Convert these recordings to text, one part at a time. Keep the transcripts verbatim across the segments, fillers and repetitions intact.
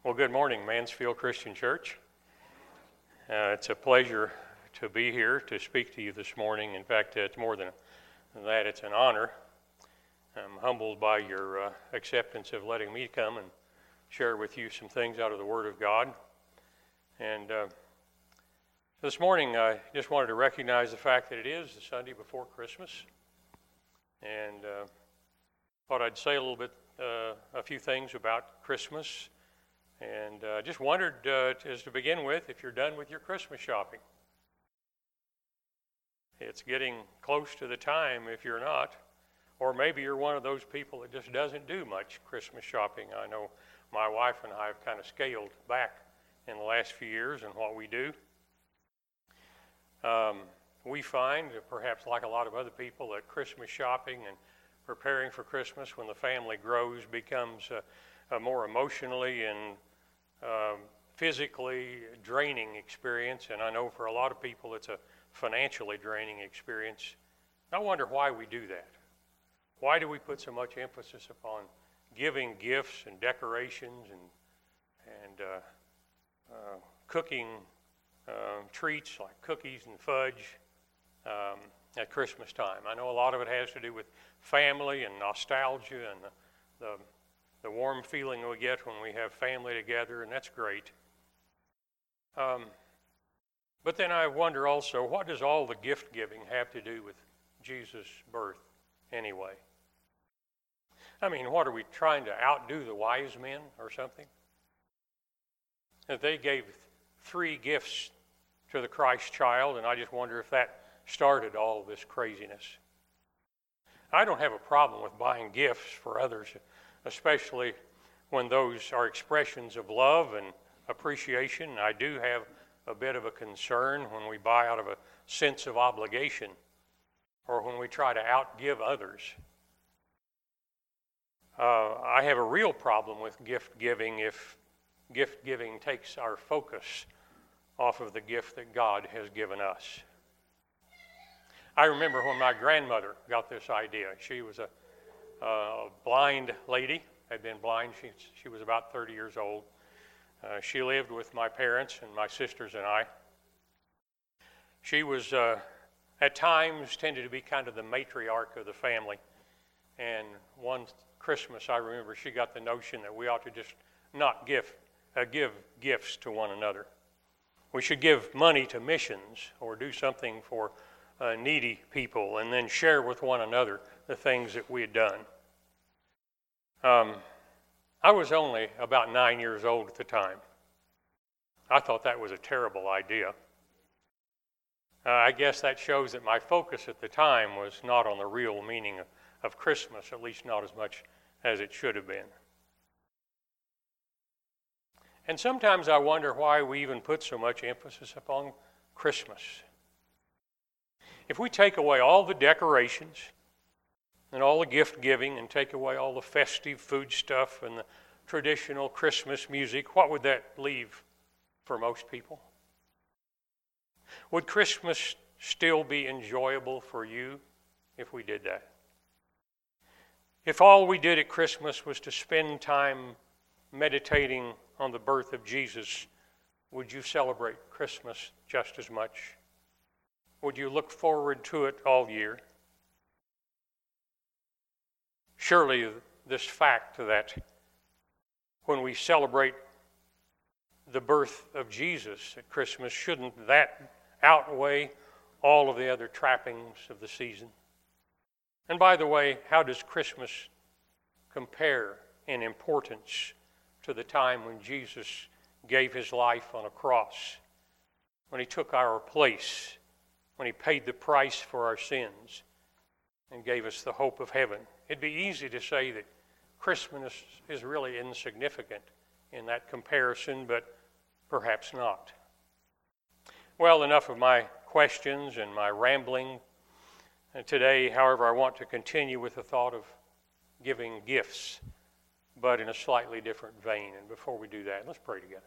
Well, good morning, Mansfield Christian Church. Uh, it's a pleasure to be here to speak to you this morning. In fact, it's more than that, it's an honor. I'm humbled by your uh, acceptance of letting me come and share with you some things out of the Word of God. And uh, this morning, I just wanted to recognize the fact that it is the Sunday before Christmas. And uh, thought I'd say a little bit, uh, a few things about Christmas. And I uh, just wondered, uh, as to begin with, if you're done with your Christmas shopping. It's getting close to the time if you're not. Or maybe you're one of those people that just doesn't do much Christmas shopping. I know my wife and I have kind of scaled back in the last few years in what we do. Um, we find, perhaps like a lot of other people, that Christmas shopping and preparing for Christmas when the family grows becomes a, a more emotionally and Um, physically draining experience, and I know for a lot of people it's a financially draining experience. I wonder why we do that. Why do we put so much emphasis upon giving gifts and decorations and and uh, uh, cooking uh, treats like cookies and fudge um, at Christmas time? I know a lot of it has to do with family and nostalgia and the, the the warm feeling we get when we have family together, and that's great. Um, but then I wonder also, what does all the gift giving have to do with Jesus' birth anyway? I mean, what, are we trying to outdo the wise men or something? That they gave three gifts to the Christ child, and I just wonder if that started all of this craziness. I don't have a problem with buying gifts for others, especially when those are expressions of love and appreciation. I do have a bit of a concern when we buy out of a sense of obligation or when we try to outgive others. Uh, I have a real problem with gift giving if gift giving takes our focus off of the gift that God has given us. I remember when my grandmother got this idea. She was a a blind lady, had been blind. She, she was about thirty years old. Uh, she lived with my parents and my sisters and I. She was, uh, at times, tended to be kind of the matriarch of the family. And one Christmas, I remember she got the notion that we ought to just not give, uh, give gifts to one another. We should give money to missions or do something for uh, needy people and then share with one another the things that we had done. Um, I was only about nine years old at the time. I thought that was a terrible idea. Uh, I guess that shows that my focus at the time was not on the real meaning of, of Christmas, at least not as much as it should have been. And sometimes I wonder why we even put so much emphasis upon Christmas. If we take away all the decorations and all the gift giving and take away all the festive food stuff and the traditional Christmas music, what would that leave for most people? Would Christmas still be enjoyable for you if we did that? If all we did at Christmas was to spend time meditating on the birth of Jesus, would you celebrate Christmas just as much? Would you look forward to it all year? Surely this fact that when we celebrate the birth of Jesus at Christmas, shouldn't that outweigh all of the other trappings of the season? And by the way, how does Christmas compare in importance to the time when Jesus gave his life on a cross, when he took our place, when he paid the price for our sins and gave us the hope of heaven? It'd be easy to say that Christmas is really insignificant in that comparison, but perhaps not. Well, enough of my questions and my rambling. And today, however, I want to continue with the thought of giving gifts, but in a slightly different vein. And before we do that, let's pray together.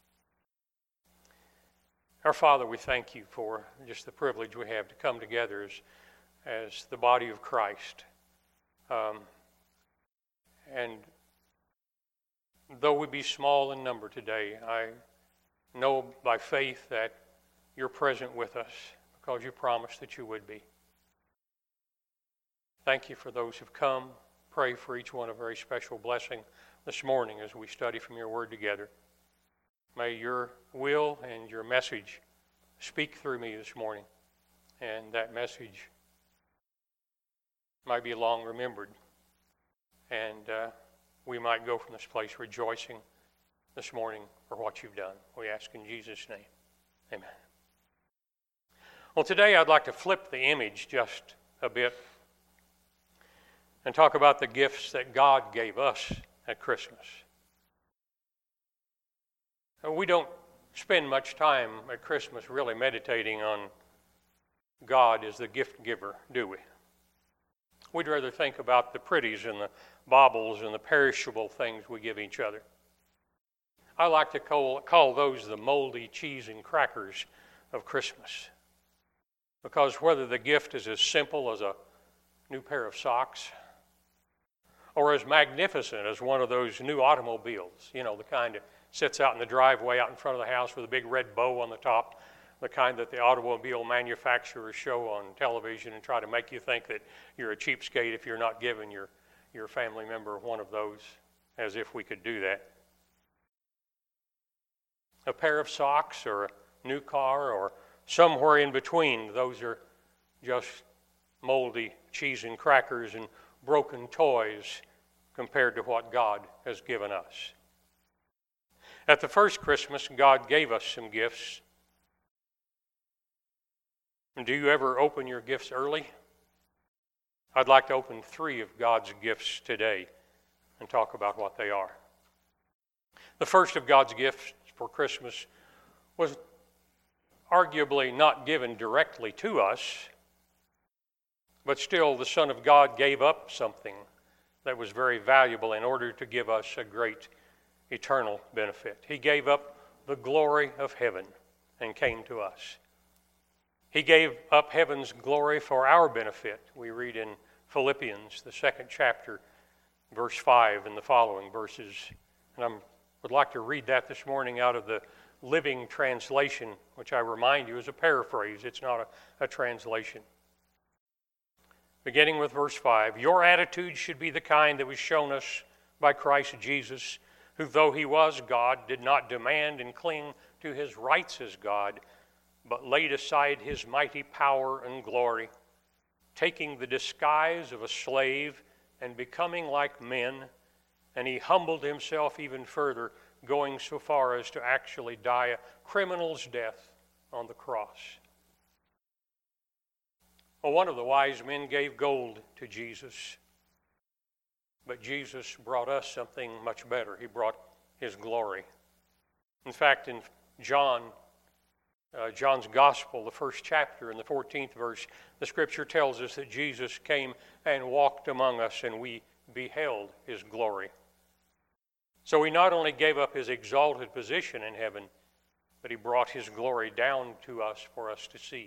Our Father, we thank you for just the privilege we have to come together as, as the body of Christ. Um, and though we be small in number today, I know by faith that you're present with us because you promised that you would be. Thank you for those who've come. Pray for each one a very special blessing this morning as we study from your word together. May your will and your message speak through me this morning, and that message might be long remembered, and uh, we might go from this place rejoicing this morning for what you've done. We ask in Jesus' name. Amen. Well, today I'd like to flip the image just a bit and talk about the gifts that God gave us at Christmas. We don't spend much time at Christmas really meditating on God as the gift giver, do we? We'd rather think about the pretties and the baubles and the perishable things we give each other. I like to call, call those the moldy cheese and crackers of Christmas. Because whether the gift is as simple as a new pair of socks or as magnificent as one of those new automobiles, you know, the kind that sits out in the driveway out in front of the house with a big red bow on the top, the kind that the automobile manufacturers show on television and try to make you think that you're a cheapskate if you're not giving your, your family member one of those, as if we could do that. A pair of socks or a new car or somewhere in between, those are just moldy cheese and crackers and broken toys compared to what God has given us. At the first Christmas, God gave us some gifts. And do you ever open your gifts early? I'd like to open three of God's gifts today and talk about what they are. The first of God's gifts for Christmas was arguably not given directly to us, but still the Son of God gave up something that was very valuable in order to give us a great eternal benefit. He gave up the glory of heaven and came to us. He gave up heaven's glory for our benefit. We read in Philippians, the second chapter, verse five and the following verses. And I would like to read that this morning out of the Living Translation, which I remind you is a paraphrase. It's not a, a translation. Beginning with verse five, your attitude should be the kind that was shown us by Christ Jesus, who, though he was God, did not demand and cling to his rights as God, but laid aside his mighty power and glory, taking the disguise of a slave and becoming like men, and he humbled himself even further, going so far as to actually die a criminal's death on the cross. Well, one of the wise men gave gold to Jesus, but Jesus brought us something much better. He brought his glory. In fact, in John, uh, John's Gospel, the first chapter in the fourteenth verse, the scripture tells us that Jesus came and walked among us, and we beheld his glory. So he not only gave up his exalted position in heaven, but he brought his glory down to us for us to see.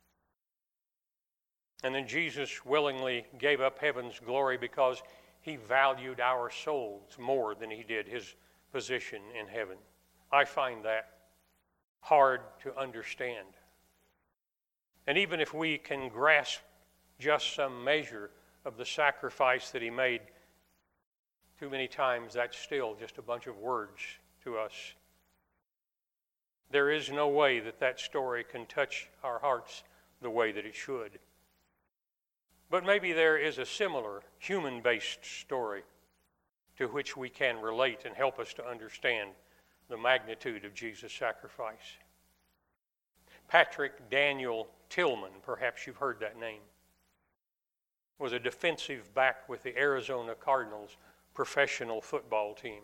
And then Jesus willingly gave up heaven's glory because he valued our souls more than he did his position in heaven. I find that hard to understand. And even if we can grasp just some measure of the sacrifice that he made, too many times that's still just a bunch of words to us. There is no way that that story can touch our hearts the way that it should. But maybe there is a similar human-based story to which we can relate and help us to understand the magnitude of Jesus' sacrifice. Patrick Daniel Tillman, perhaps you've heard that name, was a defensive back with the Arizona Cardinals professional football team.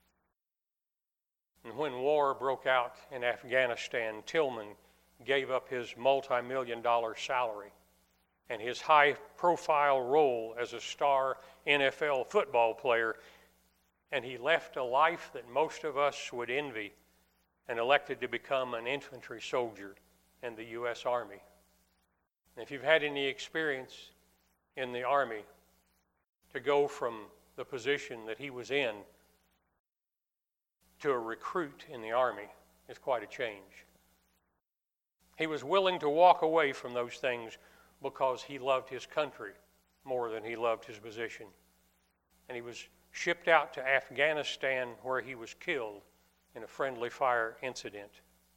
And when war broke out in Afghanistan, Tillman gave up his multi-million dollar salary and his high-profile role as a star N F L football player, and he left a life that most of us would envy and elected to become an infantry soldier in the U S Army. And if you've had any experience in the Army, to go from the position that he was in to a recruit in the army is quite a change. He was willing to walk away from those things because he loved his country more than he loved his position. And he was shipped out to Afghanistan, where he was killed in a friendly fire incident.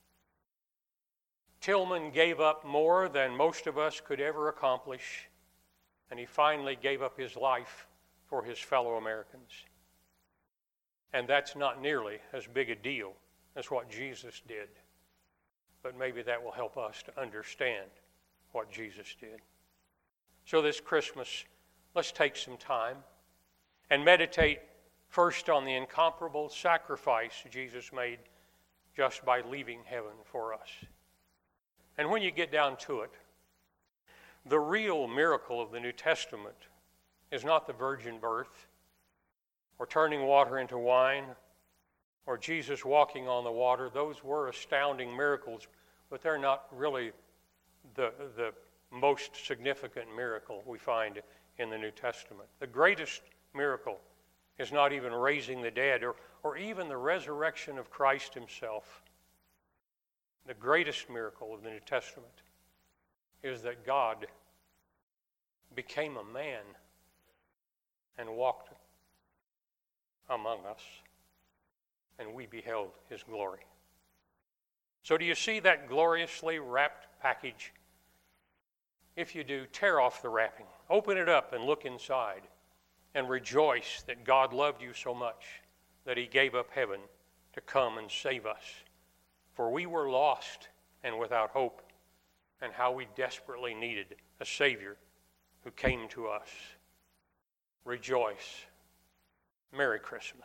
Tillman gave up more than most of us could ever accomplish, and he finally gave up his life for his fellow Americans. And that's not nearly as big a deal as what Jesus did, but maybe that will help us to understand what Jesus did. So this Christmas, let's take some time and meditate first on the incomparable sacrifice Jesus made just by leaving heaven for us. And when you get down to it, the real miracle of the New Testament is not the virgin birth, or turning water into wine, or Jesus walking on the water. Those were astounding miracles, but they're not really the, the most significant miracle we find in the New Testament. The greatest miracle is not even raising the dead, or, or even the resurrection of Christ himself. The greatest miracle of the New Testament is that God became a man and walked among us, and we beheld his glory. So do you see that gloriously wrapped package? If you do, tear off the wrapping, open it up and look inside, and rejoice that God loved you so much that he gave up heaven to come and save us. For we were lost and without hope, and how we desperately needed a Savior who came to us. Rejoice. Merry Christmas.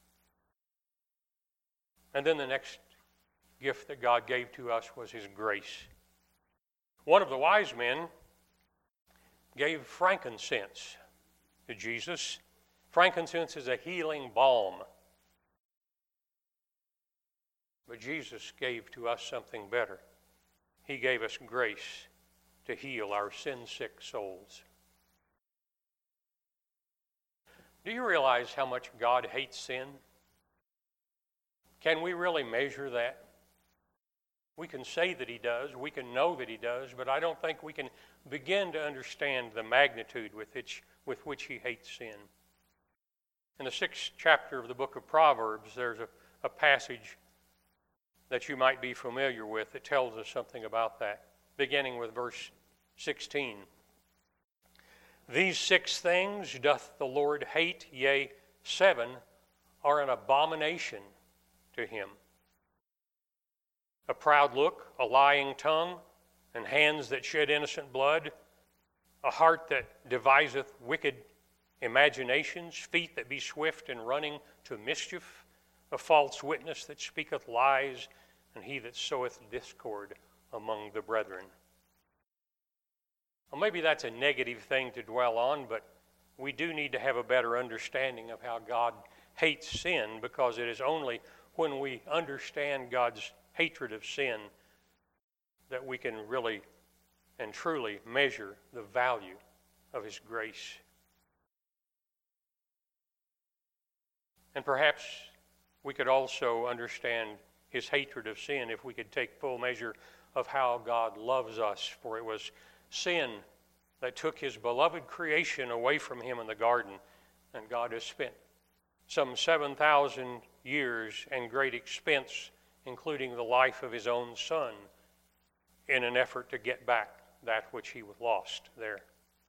And then the next gift that God gave to us was his grace. One of the wise men gave frankincense to Jesus. Frankincense is a healing balm. But Jesus gave to us something better. He gave us grace to heal our sin-sick souls. Do you realize how much God hates sin? Can we really measure that? We can say that he does, we can know that he does, but I don't think we can begin to understand the magnitude with which, with which he hates sin. In the sixth chapter of the book of Proverbs, there's a, a passage that you might be familiar with that tells us something about that, beginning with verse sixteen. These six things doth the Lord hate, yea, seven are an abomination to him. A proud look, a lying tongue, and hands that shed innocent blood, a heart that deviseth wicked imaginations, feet that be swift in running to mischief, a false witness that speaketh lies, and he that soweth discord among the brethren. Well, maybe that's a negative thing to dwell on, but we do need to have a better understanding of how God hates sin, because it is only when we understand God's hatred of sin that we can really and truly measure the value of his grace. And perhaps we could also understand his hatred of sin if we could take full measure of how God loves us, for it was sin that took his beloved creation away from him in the garden, and God has spent some seven thousand years and great expense, including the life of his own son, in an effort to get back that which he lost there.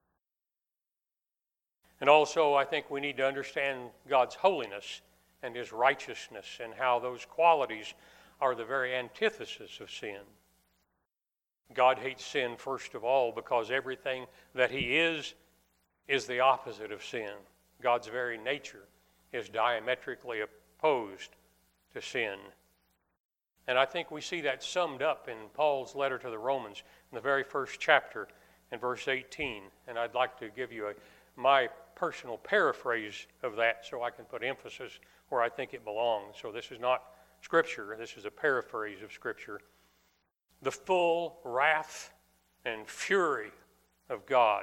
And also, I think we need to understand God's holiness and his righteousness, and how those qualities are the very antithesis of sin. God hates sin, first of all, because everything that he is is the opposite of sin. God's very nature is diametrically opposed to sin. And I think we see that summed up in Paul's letter to the Romans in the very first chapter in verse eighteen. And I'd like to give you a, my personal paraphrase of that so I can put emphasis where I think it belongs. So this is not Scripture, this is a paraphrase of Scripture. The full wrath and fury of God,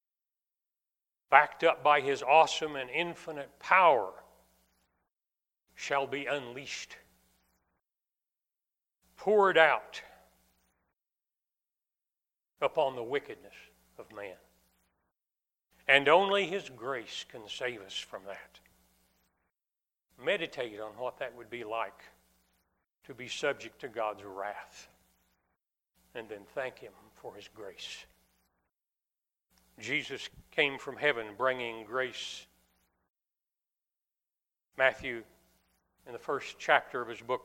backed up by his awesome and infinite power, shall be unleashed, poured out upon the wickedness of man. And only His grace can save us from that. Meditate on what that would be like to be subject to God's wrath, and then thank Him for His grace. Jesus came from heaven bringing grace. Matthew, in the first chapter of his book,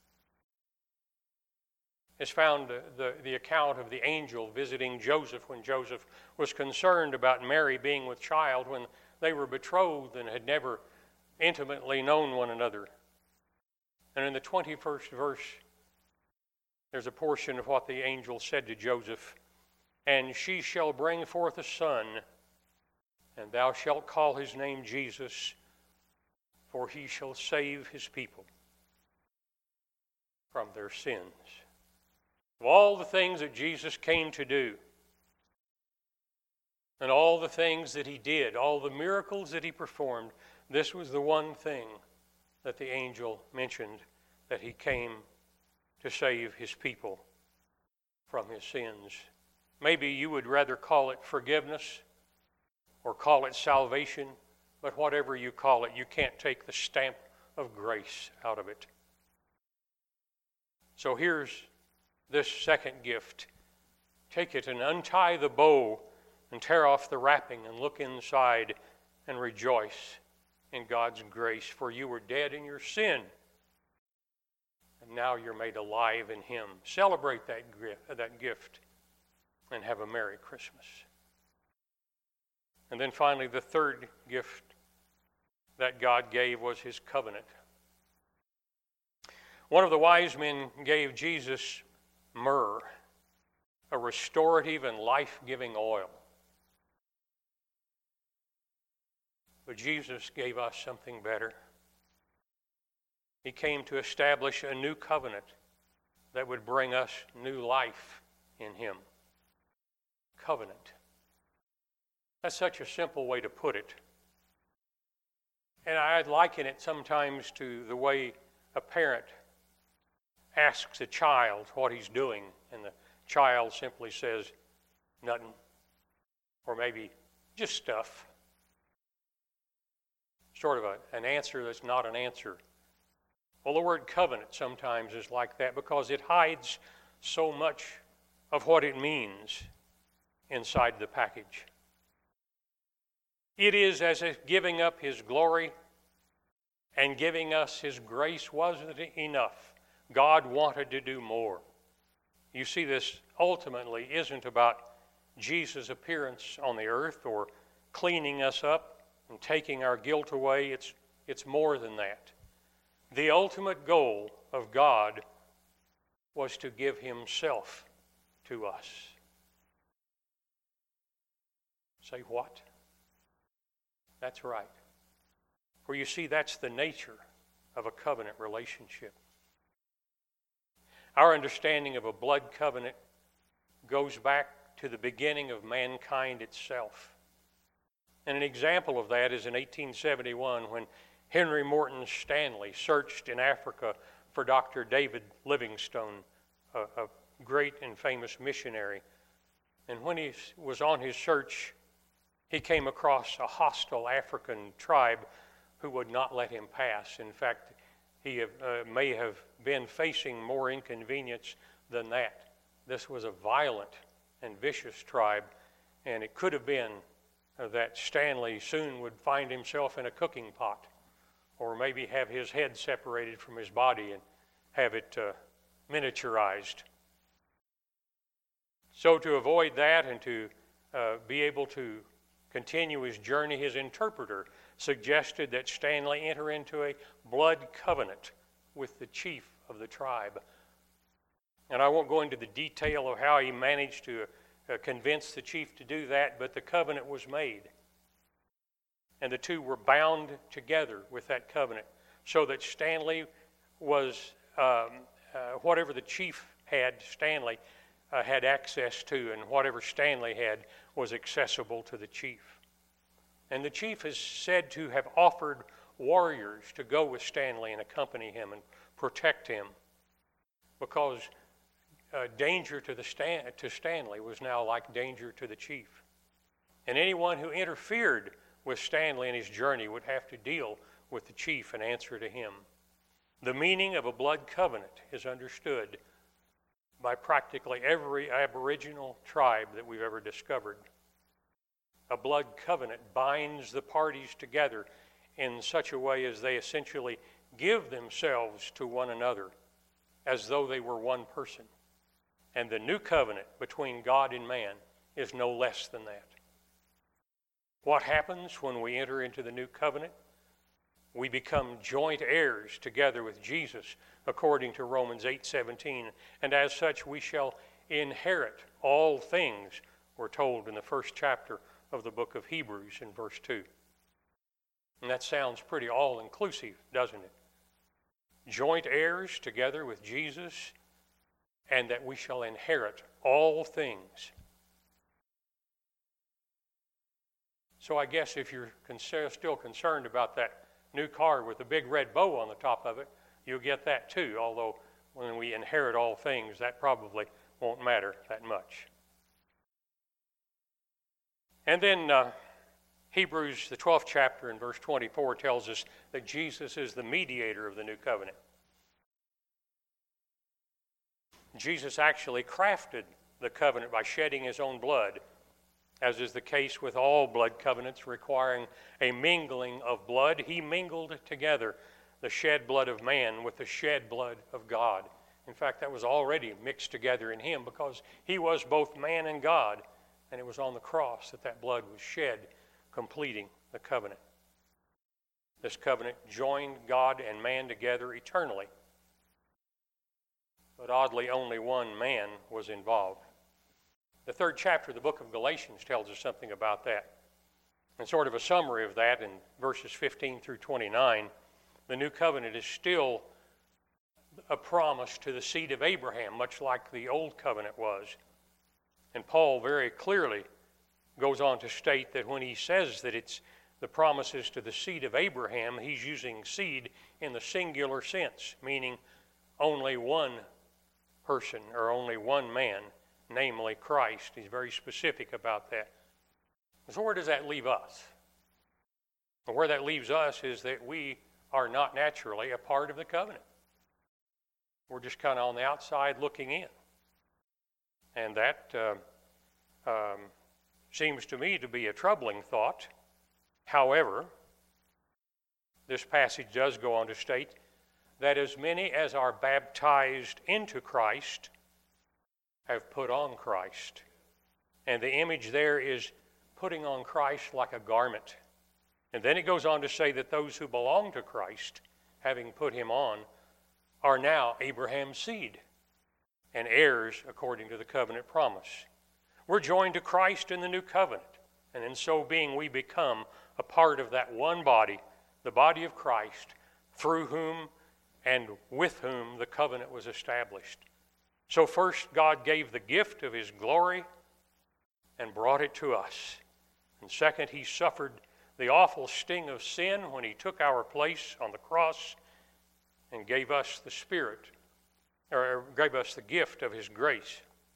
has found the, the account of the angel visiting Joseph when Joseph was concerned about Mary being with child when they were betrothed and had never intimately known one another. And in the twenty-first verse, there's a portion of what the angel said to Joseph. And she shall bring forth a son, and thou shalt call his name Jesus, for he shall save his people from their sins. Of all the things that Jesus came to do, and all the things that he did, all the miracles that he performed, this was the one thing that the angel mentioned, that he came to save his people from his sins. Maybe you would rather call it forgiveness or call it salvation, but whatever you call it, you can't take the stamp of grace out of it. So here's this second gift. Take it and untie the bow and tear off the wrapping and look inside and rejoice in God's grace. For you were dead in your sin, and now you're made alive in Him. Celebrate that that gift and have a Merry Christmas. And then finally, the third gift that God gave was His covenant. One of the wise men gave Jesus myrrh, a restorative and life-giving oil. But Jesus gave us something better. He came to establish a new covenant that would bring us new life in Him. Covenant. That's such a simple way to put it. And I'd liken it sometimes to the way a parent asks a child what he's doing, and the child simply says, nothing, or maybe just stuff. Sort of a, an answer that's not an answer. Well, the word covenant sometimes is like that because it hides so much of what it means inside the package. It is as if giving up His glory and giving us His grace wasn't enough. God wanted to do more. You see, this ultimately isn't about Jesus' appearance on the earth or cleaning us up and taking our guilt away. It's, it's more than that. The ultimate goal of God was to give Himself to us. Say what? That's right. For you see, that's the nature of a covenant relationship. Our understanding of a blood covenant goes back to the beginning of mankind itself. And an example of that is in eighteen seventy-one when Henry Morton Stanley searched in Africa for Doctor David Livingstone, a, a great and famous missionary. And when he was on his search, he came across a hostile African tribe who would not let him pass. In fact, he have, uh, may have been facing more inconvenience than that. This was a violent and vicious tribe, and it could have been uh, that Stanley soon would find himself in a cooking pot, or maybe have his head separated from his body and have it uh, miniaturized. So to avoid that and to uh, be able to continue his journey, his interpreter suggested that Stanley enter into a blood covenant with the chief of the tribe. And I won't go into the detail of how he managed to uh, convince the chief to do that, but the covenant was made. And the two were bound together with that covenant so that Stanley was, um, uh, whatever the chief had, Stanley uh, had access to, and whatever Stanley had was accessible to the chief. And the chief is said to have offered warriors to go with Stanley and accompany him and protect him, because uh, danger to, the Stan- to Stanley was now like danger to the chief. And anyone who interfered with Stanley in his journey would have to deal with the chief and answer to him. The meaning of a blood covenant is understood by practically every Aboriginal tribe that we've ever discovered. A blood covenant binds the parties together in such a way as they essentially give themselves to one another as though they were one person. And the new covenant between God and man is no less than that. What happens when we enter into the new covenant? We become joint heirs together with Jesus, according to Romans eight seventeen, and as such we shall inherit all things, we're told in the first chapter of the book of Hebrews in verse two. And that sounds pretty all-inclusive, doesn't it? Joint heirs together with Jesus, and that we shall inherit all things. So I guess if you're still concerned about that new car with a big red bow on the top of it, you'll get that too, although when we inherit all things, that probably won't matter that much. And then uh, Hebrews, the twelfth chapter in verse twenty-four, tells us that Jesus is the mediator of the new covenant. Jesus actually crafted the covenant by shedding his own blood, as is the case with all blood covenants requiring a mingling of blood. He mingled together the shed blood of man with the shed blood of God. In fact, that was already mixed together in him because he was both man and God, and it was on the cross that that blood was shed, completing the covenant. This covenant joined God and man together eternally, but oddly only one man was involved. The third chapter of the book of Galatians tells us something about that. And sort of a summary of that in verses fifteen through twenty-nine, the new covenant is still a promise to the seed of Abraham, much like the old covenant was. And Paul very clearly goes on to state that when he says that it's the promises to the seed of Abraham, he's using seed in the singular sense, meaning only one person or only one man, namely Christ. He's very specific about that. So where does that leave us? And where that leaves us is that we are not naturally a part of the covenant. We're just kind of on the outside looking in. And that uh, um, seems to me to be a troubling thought. However, this passage does go on to state that as many as are baptized into Christ have put on Christ. And the image there is putting on Christ like a garment. And then it goes on to say that those who belong to Christ, having put him on, are now Abraham's seed and heirs according to the covenant promise. We're joined to Christ in the new covenant, and in so being we become a part of that one body, the body of Christ, through whom and with whom the covenant was established. So first, God gave the gift of his glory and brought it to us. And second, he suffered the awful sting of sin when he took our place on the cross and gave us the Spirit, or gave us the gift of his grace.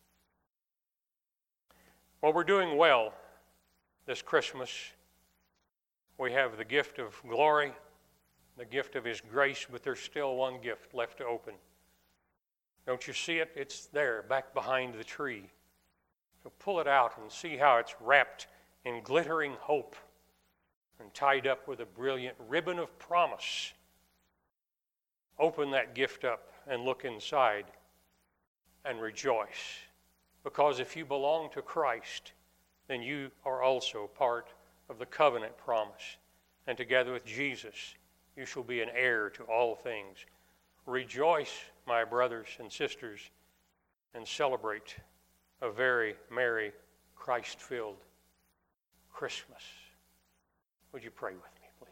Well, we're doing well this Christmas. We have the gift of glory, the gift of his grace, but there's still one gift left to open. Don't you see it? It's there, back behind the tree. So pull it out and see how it's wrapped in glittering hope and tied up with a brilliant ribbon of promise. Open that gift up and look inside and rejoice. Because if you belong to Christ, then you are also part of the covenant promise. And together with Jesus, you shall be an heir to all things. Rejoice, my brothers and sisters, and celebrate a very merry, Christ-filled Christmas. Would you pray with me, please?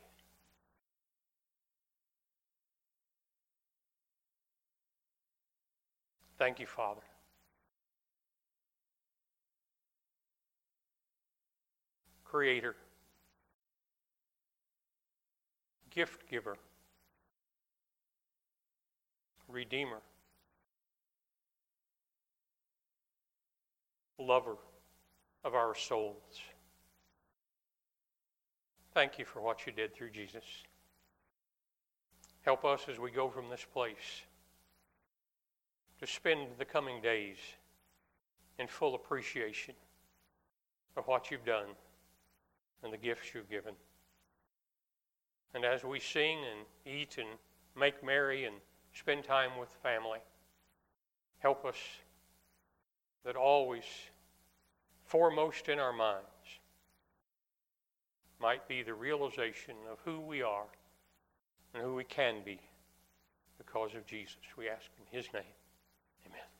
Thank you, Father. Creator, gift giver, redeemer, lover of our souls. Thank you for what you did through Jesus. Help us as we go from this place to spend the coming days in full appreciation of what you've done and the gifts you've given. And as we sing and eat and make merry and spend time with family, help us that always foremost in our minds might be the realization of who we are and who we can be because of Jesus. We ask in his name. Amen.